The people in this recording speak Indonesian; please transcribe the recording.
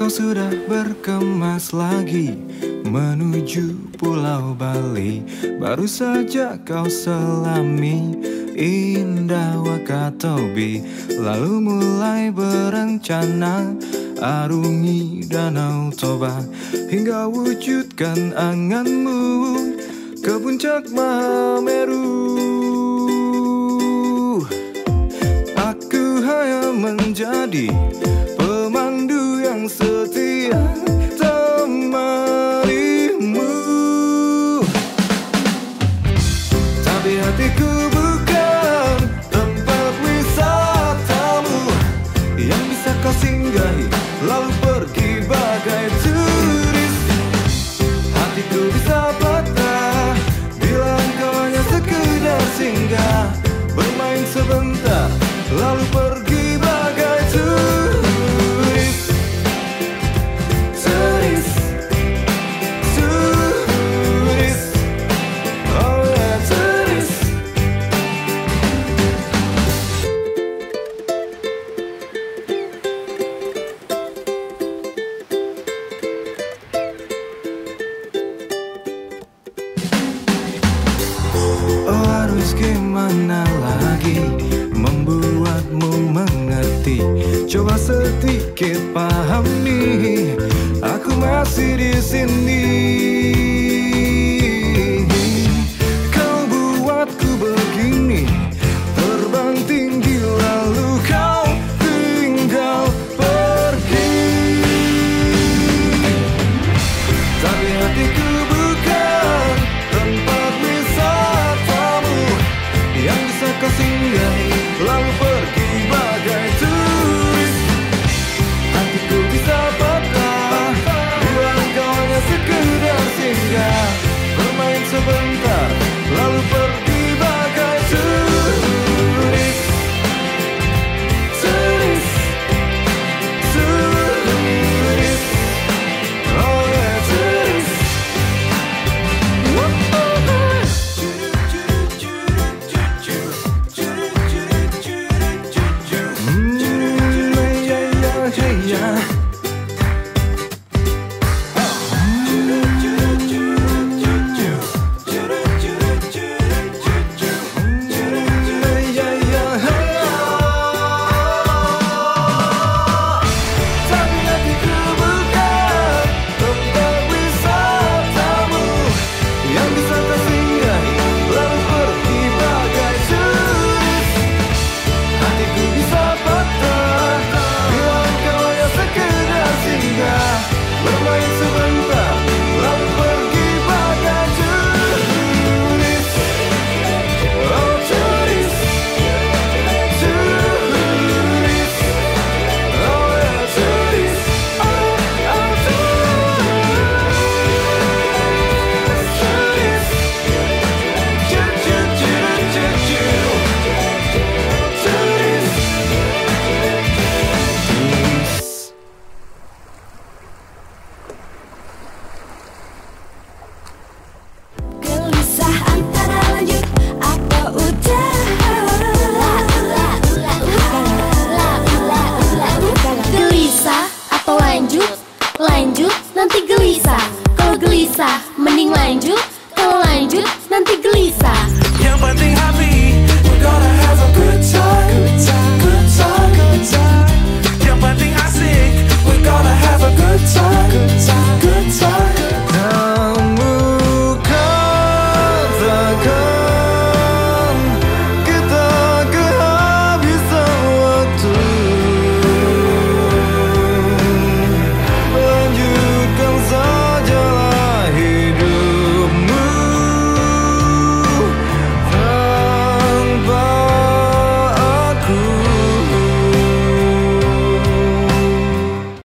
kau sudah berkemas lagi menuju Pulau Bali. Baru saja kau selami indah Wakatobi, lalu mulai berencana arungi Danau Toba hingga wujudkan anganmu ke puncak Mahameru. Aku hanya menjadi pemandu yang setia temanimu, tapi hatiku bukan tempat wisatamu yang bisa kau singgahi lalu pergi bagai turis. Hatiku bisa patah bila engkau hanya sekedar singgah, bermain sebentar lalu pergi bagai turis. Turis, turis, oh ya turis. Oh, harus gimana lagi membuatmu mengerti? Coba sedikit pahami, aku masih di sini. Kau buatku begini, terbang tinggi lalu kau tinggal pergi. Tapi hatiku bukan tempat wisatamu yang bisa kau singgahi lalu pergi bagai turis. Hatiku bisa patah bila engkau hanya sekedar singgah, bermain sebentar lalu pergi bagai turis. Turis, turis, oh yeah turis. Bermain sebentar lalu pergi bagai turis. Oh turis, turis, oh ya turis, oh turis, lanjut, nanti gelisah. Kalau gelisah, mending lanjut. Kalau lanjut, nanti gelisah.